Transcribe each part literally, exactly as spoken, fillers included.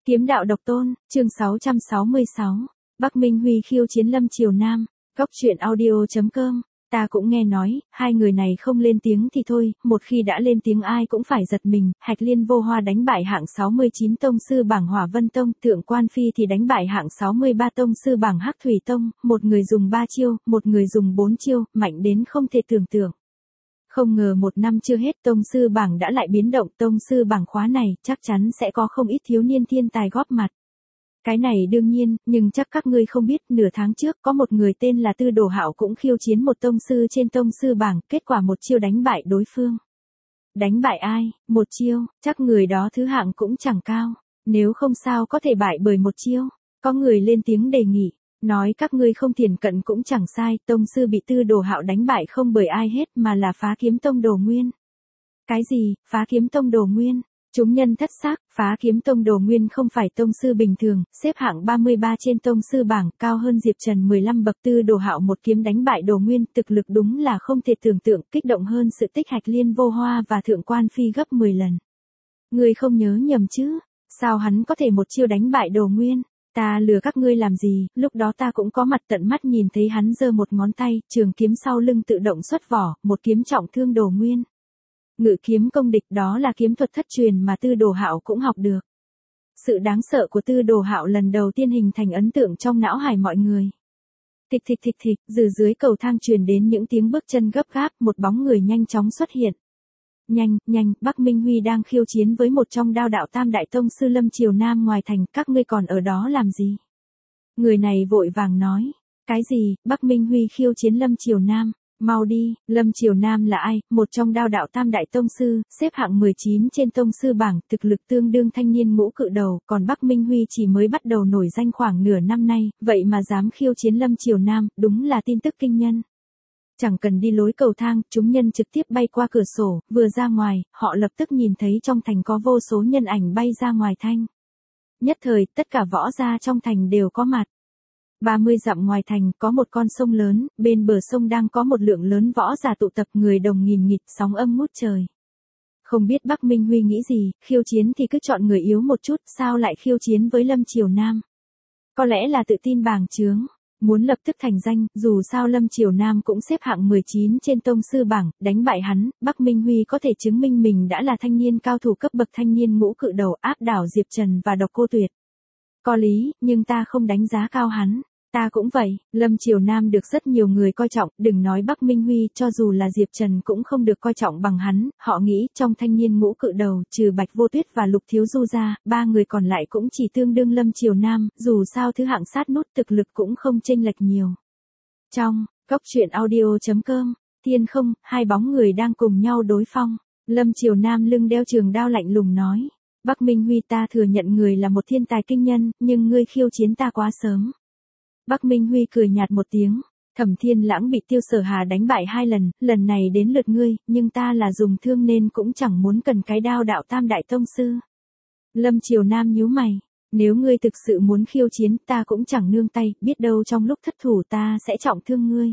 Kiếm đạo độc tôn, chương sáu trăm sáu mươi sáu. Bắc Minh Huy khiêu chiến Lâm Triều Nam. Góc truyện audio chấm com. Ta cũng nghe nói, hai người này không lên tiếng thì thôi, một khi đã lên tiếng ai cũng phải giật mình. Hạch Liên Vô Hoa đánh bại hạng sáu mươi chín tông sư bảng Hỏa Vân Tông, Thượng Quan Phi thì đánh bại hạng sáu mươi ba tông sư bảng Hắc Thủy Tông, một người dùng ba chiêu, một người dùng bốn chiêu, mạnh đến không thể tưởng tượng. Không ngờ một năm chưa hết tông sư bảng đã lại biến động, tông sư bảng khóa này chắc chắn sẽ có không ít thiếu niên thiên tài góp mặt. Cái này đương nhiên, nhưng chắc các ngươi không biết, nửa tháng trước có một người tên là Tư Đồ Hạo cũng khiêu chiến một tông sư trên tông sư bảng, kết quả một chiêu đánh bại đối phương. Đánh bại ai? Một chiêu, chắc người đó thứ hạng cũng chẳng cao, nếu không sao có thể bại bởi một chiêu. Có người lên tiếng đề nghị, nói các ngươi không thiển cận cũng chẳng sai, tông sư bị Tư Đồ Hạo đánh bại không bởi ai hết mà là Phá Kiếm Tông Đồ Nguyên. Cái gì? Phá Kiếm Tông Đồ Nguyên? Chúng nhân thất xác. Phá Kiếm Tông Đồ Nguyên không phải tông sư bình thường, xếp hạng ba mươi ba trên tông sư bảng, cao hơn Diệp Trần mười lăm bậc. Tư Đồ Hạo một kiếm đánh bại Đồ Nguyên, thực lực đúng là không thể tưởng tượng, kích động hơn sự tích Hạch Liên Vô Hoa và Thượng Quan Phi gấp mười lần. Ngươi không nhớ nhầm chứ? Sao hắn có thể một chiêu đánh bại Đồ Nguyên? Ta lừa các ngươi làm gì? Lúc đó ta cũng có mặt tận mắt nhìn thấy hắn giơ một ngón tay, trường kiếm sau lưng tự động xuất vỏ, một kiếm trọng thương Đồ Nguyên. Ngự kiếm công địch, đó là kiếm thuật thất truyền mà Tư Đồ Hạo cũng học được. Sự đáng sợ của Tư Đồ Hạo lần đầu tiên hình thành ấn tượng trong não hải mọi người. Thịch thịch thịch thịch, từ dưới cầu thang truyền đến những tiếng bước chân gấp gáp, một bóng người nhanh chóng xuất hiện. Nhanh, nhanh, Bắc Minh Huy đang khiêu chiến với một trong đao đạo tam đại tông sư Lâm Triều Nam ngoài thành, các ngươi còn ở đó làm gì? Người này vội vàng nói, cái gì? Bắc Minh Huy khiêu chiến Lâm Triều Nam? Mau đi. Lâm Triều Nam là ai? Một trong đao đạo tam đại tông sư, xếp hạng mười chín trên tông sư bảng, thực lực tương đương thanh niên ngũ cự đầu, còn Bắc Minh Huy chỉ mới bắt đầu nổi danh khoảng nửa năm nay, vậy mà dám khiêu chiến Lâm Triều Nam, đúng là tin tức kinh nhân. Chẳng cần đi lối cầu thang, chúng nhân trực tiếp bay qua cửa sổ, vừa ra ngoài, họ lập tức nhìn thấy trong thành có vô số nhân ảnh bay ra ngoài thành. Nhất thời, tất cả võ gia trong thành đều có mặt. ba mươi dặm ngoài thành, có một con sông lớn, bên bờ sông đang có một lượng lớn võ giả tụ tập, người đồng nghìn nghịt, sóng âm ngút trời. Không biết Bắc Minh Huy nghĩ gì, khiêu chiến thì cứ chọn người yếu một chút, sao lại khiêu chiến với Lâm Triều Nam? Có lẽ là tự tin bàng chướng, muốn lập tức thành danh, dù sao Lâm Triều Nam cũng xếp hạng mười chín trên tông sư bảng, đánh bại hắn, Bắc Minh Huy có thể chứng minh mình đã là thanh niên cao thủ cấp bậc, thanh niên ngũ cự đầu, áp đảo Diệp Trần và Độc Cô Tuyệt. Có lý, nhưng ta không đánh giá cao hắn. Ta cũng vậy, Lâm Triều Nam được rất nhiều người coi trọng, đừng nói Bắc Minh Huy, cho dù là Diệp Trần cũng không được coi trọng bằng hắn, họ nghĩ trong thanh niên ngũ cự đầu, trừ Bạch Vô Tuyết và Lục Thiếu Du ra, ba người còn lại cũng chỉ tương đương Lâm Triều Nam, dù sao thứ hạng sát nút thực lực cũng không chênh lệch nhiều. Trong, góc truyện audio chấm com, thiên không, hai bóng người đang cùng nhau đối phong, Lâm Triều Nam lưng đeo trường đao lạnh lùng nói, Bắc Minh Huy, ta thừa nhận người là một thiên tài kinh nhân, nhưng ngươi khiêu chiến ta quá sớm. Bắc Minh Huy cười nhạt một tiếng, Thẩm Thiên Lãng bị Tiêu Sở Hà đánh bại hai lần, lần này đến lượt ngươi, nhưng ta là dùng thương nên cũng chẳng muốn cần cái đao đạo tam đại tông sư. Lâm Triều Nam nhíu mày, nếu ngươi thực sự muốn khiêu chiến, ta cũng chẳng nương tay, biết đâu trong lúc thất thủ ta sẽ trọng thương ngươi.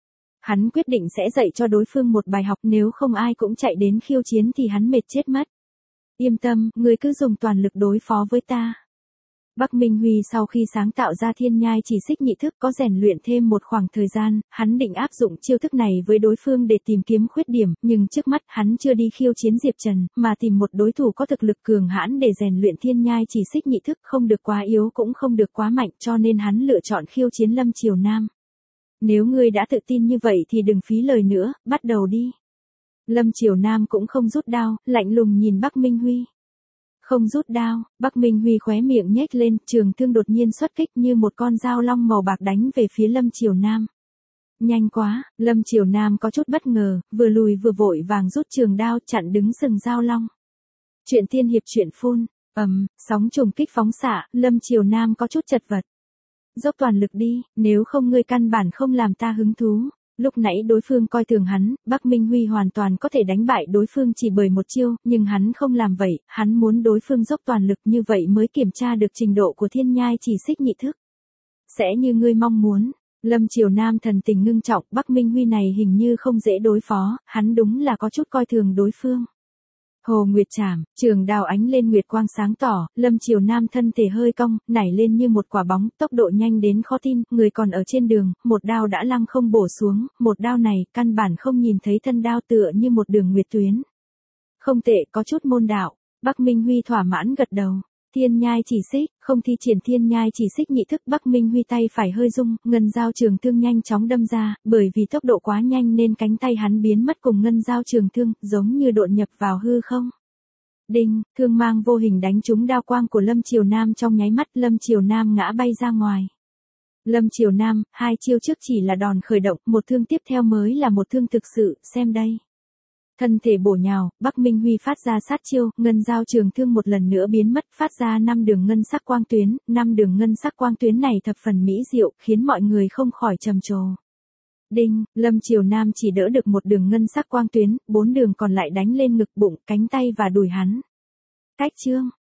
Hắn quyết định sẽ dạy cho đối phương một bài học, nếu không ai cũng chạy đến khiêu chiến thì hắn mệt chết mất. Yên tâm, ngươi cứ dùng toàn lực đối phó với ta. Bắc Minh Huy sau khi sáng tạo ra thiên nhai chỉ xích nhị thức có rèn luyện thêm một khoảng thời gian, hắn định áp dụng chiêu thức này với đối phương để tìm kiếm khuyết điểm, nhưng trước mắt hắn chưa đi khiêu chiến Diệp Trần, mà tìm một đối thủ có thực lực cường hãn để rèn luyện thiên nhai chỉ xích nhị thức, không được quá yếu cũng không được quá mạnh, cho nên hắn lựa chọn khiêu chiến Lâm Triều Nam. Nếu ngươi đã tự tin như vậy thì đừng phí lời nữa, bắt đầu đi. Lâm Triều Nam cũng không rút đao, lạnh lùng nhìn Bắc Minh Huy. Không rút đao, Bắc Minh Huy khóe miệng nhếch lên, trường thương đột nhiên xuất kích như một con dao long màu bạc đánh về phía Lâm Triều Nam. Nhanh quá, Lâm Triều Nam có chút bất ngờ, vừa lùi vừa vội vàng rút trường đao chặn đứng sừng dao long. Chuyện tiên hiệp truyện phun, ầm, sóng trùng kích phóng xạ, Lâm Triều Nam có chút chật vật. Dốc toàn lực đi, nếu không ngươi căn bản không làm ta hứng thú. Lúc nãy đối phương coi thường hắn, Bắc Minh Huy hoàn toàn có thể đánh bại đối phương chỉ bởi một chiêu, nhưng hắn không làm vậy, hắn muốn đối phương dốc toàn lực, như vậy mới kiểm tra được trình độ của thiên nhai chỉ xích nhị thức. Sẽ như ngươi mong muốn. Lâm Triều Nam thần tình ngưng trọng, Bắc Minh Huy này hình như không dễ đối phó, hắn đúng là có chút coi thường đối phương. Hồ Nguyệt chạm, trường đao ánh lên nguyệt quang sáng tỏ, Lâm Triều Nam thân thể hơi cong, nảy lên như một quả bóng, tốc độ nhanh đến khó tin, người còn ở trên đường, một đao đã lăng không bổ xuống, một đao này, căn bản không nhìn thấy thân đao tựa như một đường nguyệt tuyến. Không tệ, có chút môn đạo, Bắc Minh Huy thỏa mãn gật đầu. Thiên nhai chỉ xích, không thi triển thiên nhai chỉ xích nhị thức, Bắc Minh Huy tay phải hơi rung, ngân dao trường thương nhanh chóng đâm ra, bởi vì tốc độ quá nhanh nên cánh tay hắn biến mất cùng ngân dao trường thương, giống như độn nhập vào hư không. Đinh, thương mang vô hình đánh trúng đao quang của Lâm Triều Nam trong nháy mắt, Lâm Triều Nam ngã bay ra ngoài. Lâm Triều Nam, hai chiêu trước chỉ là đòn khởi động, một thương tiếp theo mới là một thương thực sự, xem đây. Thân thể bổ nhào, Bắc Minh Huy phát ra sát chiêu, ngân dao trường thương một lần nữa biến mất, phát ra năm đường ngân sắc quang tuyến, năm đường ngân sắc quang tuyến này thập phần mỹ diệu, khiến mọi người không khỏi trầm trồ. Đinh, Lâm Triều Nam chỉ đỡ được một đường ngân sắc quang tuyến, bốn đường còn lại đánh lên ngực bụng, cánh tay và đùi hắn. Cách chương